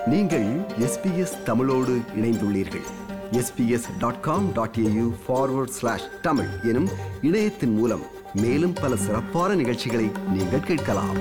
நீங்கள் SBS தமிழோடு இணைந்துள்ளீர்கள். sbs.com.au/tamil எனும் இணையத்தின் மூலம் மேலும் பல சிறப்பான நிகழ்ச்சிகளை நீங்கள் கேட்கலாம்.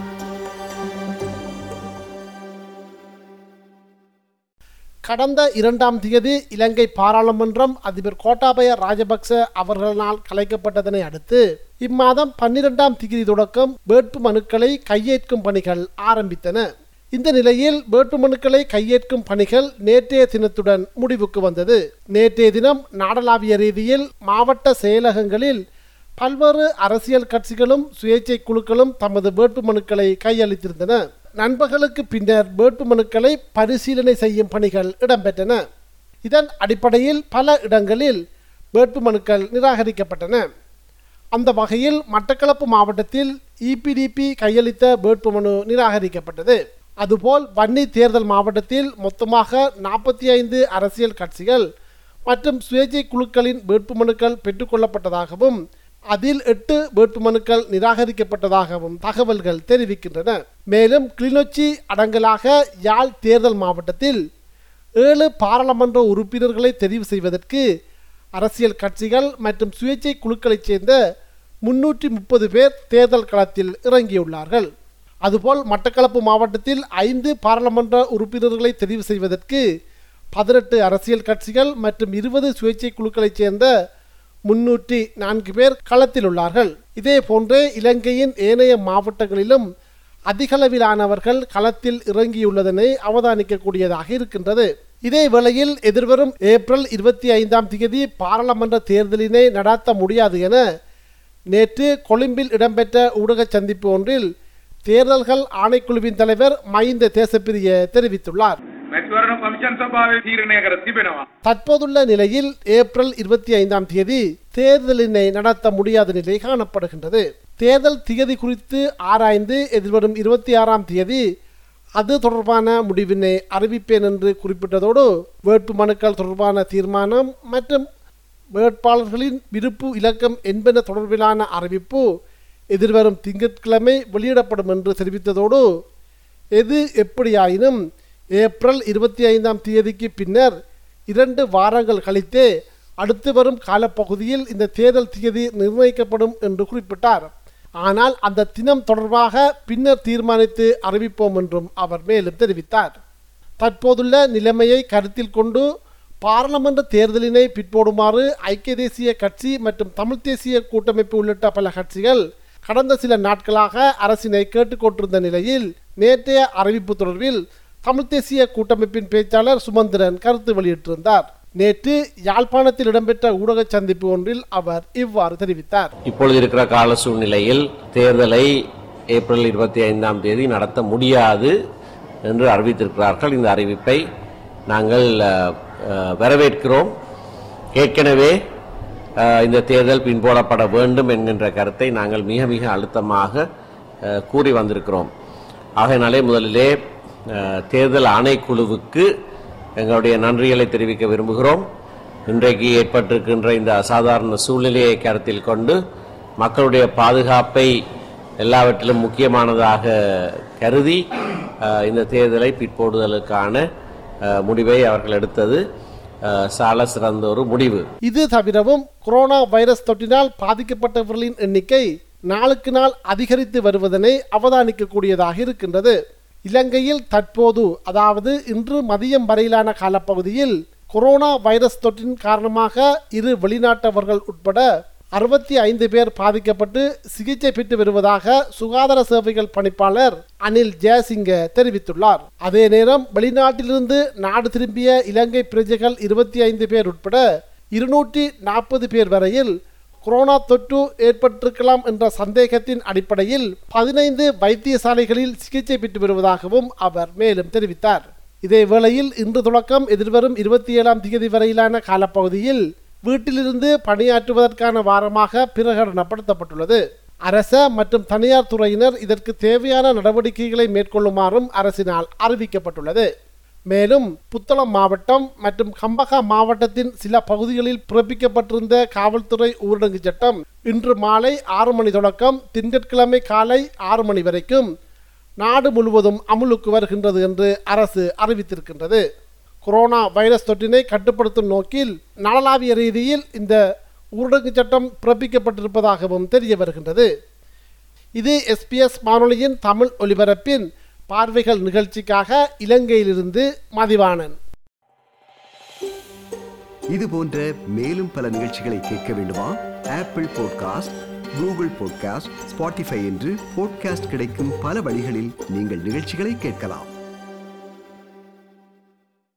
கடந்த 2ஆம் தேதி இலங்கை பாராளுமன்றம் அதிபர் கோட்டாபய ராஜபக்ச அவர்களால் கலைக்கப்பட்டதனை அடுத்து இம்மாதம் 12ஆம் தேதி தொடக்கம் வேட்பு மனுக்களை கையேற்கும் பணிகள் ஆரம்பித்தன. இந்த நிலையில் வேட்பு மனுக்களை கையேற்கும் பணிகள் நேற்றைய தினத்துடன் முடிவுக்கு வந்தது. நேற்றைய தினம் நாடளாவிய ரீதியில் மாவட்ட செயலகங்களில் பல்வேறு அரசியல் கட்சிகளும் சுயேட்சை குழுக்களும் தமது வேட்பு மனுக்களை கையளித்திருந்தன. நண்பர்களுக்கு பின்னர் வேட்பு மனுக்களை பரிசீலனை செய்யும் பணிகள் இடம்பெற்றன. இதன் அடிப்படையில் பல இடங்களில் வேட்பு மனுக்கள் நிராகரிக்கப்பட்டன. அந்த வகையில் மட்டக்களப்பு மாவட்டத்தில் EPDP கையளித்த வேட்புமனு நிராகரிக்கப்பட்டது. அதுபோல் வன்னி தேர்தல் மாவட்டத்தில் மொத்தமாக 45 அரசியல் கட்சிகள் மற்றும் சுயேட்சை குழுக்களின் வேட்புமனுக்கள் பெற்றுக்கொள்ளப்பட்டதாகவும் அதில் 8 வேட்புமனுக்கள் நிராகரிக்கப்பட்டதாகவும் தகவல்கள் தெரிவிக்கின்றன. மேலும் கிளிநொச்சி அடங்கலாக யாழ் தேர்தல் மாவட்டத்தில் 7 பாராளுமன்ற உறுப்பினர்களை தெரிவு செய்வதற்கு அரசியல் கட்சிகள் மற்றும் சுயேட்சை குழுக்களைச் சேர்ந்த 330 பேர் தேர்தல் களத்தில் இறங்கியுள்ளார்கள். அதுபோல் மட்டக்களப்பு மாவட்டத்தில் 5 பாராளுமன்ற உறுப்பினர்களை தெரிவு செய்வதற்கு 18 அரசியல் கட்சிகள் மற்றும் 20 சுயேட்சை குழுக்களைச் சேர்ந்த 304 பேர் களத்தில் உள்ளார்கள். இதே போன்றே இலங்கையின் ஏனைய மாவட்டங்களிலும் அதிகளவிலானவர்கள் களத்தில் இறங்கியுள்ளதனை அவதானிக்கக்கூடியதாக இருக்கின்றது. இதே வேளையில் எதிர்வரும் ஏப்ரல் 25ஆம் தேதி பாராளுமன்ற தேர்தலினை நடாத்த முடியாது என நேற்று கொழும்பில் இடம்பெற்ற ஊடக சந்திப்பு ஒன்றில் தேர்தல்கள் ஆணைக்குழுவின் தலைவர் மஹிந்த தேசப்பிரிய தெரிவித்துள்ளார். தற்போதுள்ள நிலையில் ஏப்ரல் 25ஆம் தேதி தேர்தலினை நடத்த முடியாத நிலை காணப்படுகின்றது. தேர்தல் திகதி குறித்து ஆராய்ந்து எதிர்வரும் 26ஆம் தேதி அது தொடர்பான முடிவினை அறிவிப்பேன் என்று குறிப்பிட்டதோடு வேட்பு மனுக்கள் தொடர்பான தீர்மானம் மற்றும் வேட்பாளர்களின் விருப்பு இலக்கம் என்பன தொடர்பிலான அறிவிப்பு எதிர்வரும் திங்கட்கிழமை வெளியிடப்படும் என்று தெரிவித்ததோடு எது எப்படியாயினும் ஏப்ரல் 25ஆம் தேதிக்கு பின்னர் 2 வாரங்கள் கழித்தே அடுத்து வரும் காலப்பகுதியில் இந்த தேர்தல் தேதி நிர்ணயிக்கப்படும் என்று குறிப்பிட்டார். ஆனால் அந்த தினம் தொடர்பாக பின்னர் தீர்மானித்து அறிவிப்போம் என்றும் அவர் மேலும் தெரிவித்தார். தற்போதுள்ள நிலைமையை கருத்தில் கொண்டு பாராளுமன்ற தேர்தலினை பிற்போடுமாறு ஐக்கிய தேசிய கட்சி மற்றும் தமிழ் தேசிய கூட்டமைப்பு உள்ளிட்ட பல கட்சிகள் கடந்த சில நாட்களாக அரசினை கேட்டுக்கொண்டிருந்த நிலையில் நேற்றைய அறிவிப்பு தொடர்பில் தமிழ் தேசிய கூட்டமைப்பின் பேச்சாளர் சுமந்திரன் கருத்து வெளியிட்டிருந்தார். நேற்று யாழ்ப்பாணத்தில் இடம்பெற்ற ஊடக சந்திப்பு ஒன்றில் அவர் இவ்வாறு தெரிவித்தார். இப்பொழுது இருக்கிற கால சூழ்நிலையில் தேர்தலை ஏப்ரல் 25ஆம் தேதி நடத்த முடியாது என்று அறிவித்திருக்கிறார்கள். இந்த அறிவிப்பை நாங்கள் வரவேற்கிறோம். ஏற்கனவே இந்த தேர்தல் பின்போடப்பட வேண்டும் என்கின்ற கருத்தை நாங்கள் மிக மிக அழுத்தமாக கூறி வந்திருக்கிறோம். ஆகையினாலே முதலிலே தேர்தல் ஆணைக்குழுவுக்கு எங்களுடைய நன்றிகளை தெரிவிக்க விரும்புகிறோம். இன்றைக்கு ஏற்பட்டிருக்கின்ற இந்த அசாதாரண சூழ்நிலையை கருத்தில் கொண்டு மக்களுடைய பாதுகாப்பை எல்லாவற்றிலும் முக்கியமானதாக கருதி இந்த தேர்தலை பிற்போடுதலுக்கான முடிவை அவர்கள் எடுத்தது சால சிறந்த ஒரு முடிவு. இது தவிரவும் கொரோனா வைரஸ் தொற்றினால் பாதிக்கப்பட்டவர்களின் எண்ணிக்கை நாளுக்கு நாள் அதிகரித்து வருவதனை அவதானிக்கக்கூடியதாக இருக்கின்றது. இலங்கையில் தற்போது அதாவது இன்று மதியம் வரையிலான காலப்பகுதியில் கொரோனா வைரஸ் தொற்றின் காரணமாக 2 வெளிநாட்டவர்கள் உட்பட 65 பேர் பாதிக்கப்பட்டு சிகிச்சை பெற்று வருவதாக சுகாதார சேவைகள் பணிப்பாளர் அனில் ஜெயசிங்க தெரிவித்துள்ளார். அதே நேரம் வெளிநாட்டிலிருந்து நாடு திரும்பிய இலங்கை பிரஜைகள் 25 பேர் உட்பட 240 பேர் வரையில் கொரோனா தொற்று ஏற்பட்டிருக்கலாம் என்ற சந்தேகத்தின் அடிப்படையில் 15 வைத்தியசாலைகளில் சிகிச்சை பெற்று வருவதாகவும் அவர் மேலும் தெரிவித்தார். இதே வேளையில் இன்று தொடக்கம் எதிர்வரும் 27ஆம் தேதி வரையிலான காலப்பகுதியில் வீட்டிலிருந்து பணியாற்றுவதற்கான வாரமாக பிரகடனப்படுத்தப்பட்டுள்ளது. அரச மற்றும் தனியார் துறையினர் இதற்கு தேவையான நடவடிக்கைகளை மேற்கொள்ளுமாறும் அரசினால் அறிவிக்கப்பட்டுள்ளது. மேலும் புத்தளம் மாவட்டம் மற்றும் கம்பகா மாவட்டத்தின் சில பகுதிகளில் பிறப்பிக்கப்பட்டிருந்த காவல்துறை ஊரடங்கு சட்டம் இன்று மாலை 6 மணி தொடக்கம் திங்கட்கிழமை காலை 6 மணி வரைக்கும் நாடு முழுவதும் அமுலுக்கு வருகின்றது என்று அரசு அறிவித்திருக்கின்றது. கொரோனா வைரஸ் தொற்றினை கட்டுப்படுத்தும் நோக்கில் நாளாவிய ரீதியில் இந்த ஊரடங்கு சட்டம் பிறப்பிக்கப்பட்டிருப்பதாகவும் தெரிய வருகின்றது. இது SBS வானொலியின் தமிழ் ஒலிபரப்பின் பார்வைகள் நிகழ்ச்சிக்காக இலங்கையிலிருந்து மதிவாணன். இது போன்ற மேலும் பல நிகழ்ச்சிகளை கேட்க வேண்டுமா? Apple podcast, Google podcast, Spotify என்று பாட்காஸ்ட் கிடைக்கும் பல வழிகளில் நீங்கள் நிகழ்ச்சிகளை கேட்கலாம்.